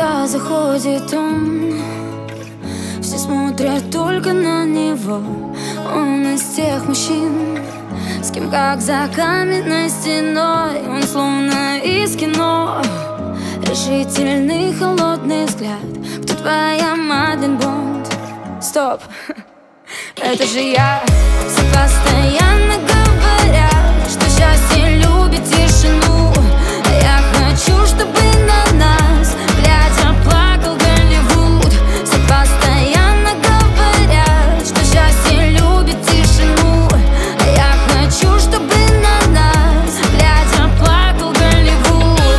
Когда заходит он, все смотрят только на него. Он из тех мужчин, с кем как за каменной стеной. Он словно из кино, решительный холодный взгляд. Кто твоя Мадлен Бонд? Стоп, это же я. Все постоянно говорят, что счастье любит тишину. А я хочу, чтобы на нас, глядя, плакал Голливуд. Все постоянно говорят, что счастье любит тишину. А я хочу, чтобы на нас, глядя, плакал Голливуд.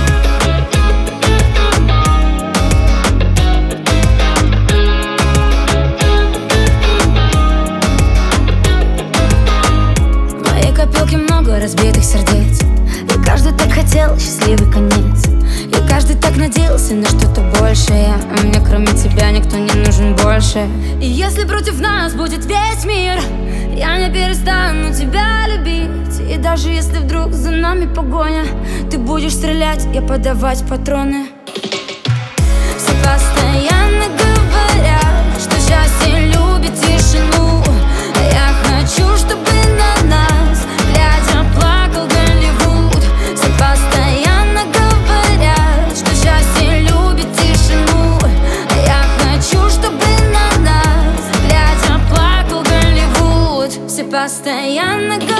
В моей копилке много разбитых сердец, и каждый так хотел счастливый конец. И каждый так надеялся на что-то большее, а мне кроме тебя никто не нужен больше. И если против нас будет весь мир, я не перестану тебя любить. И даже если вдруг за нами погоня, ты будешь стрелять, я подавать патроны. Все постоянно говорят, что счастье любит тишину. А я хочу, чтобы на нас, глядя, плакал Голливуд. Все постоянно говорят, что счастье любит тишину. А я хочу, чтобы на нас, глядя, плакал Голливуд. Все постоянно говорят,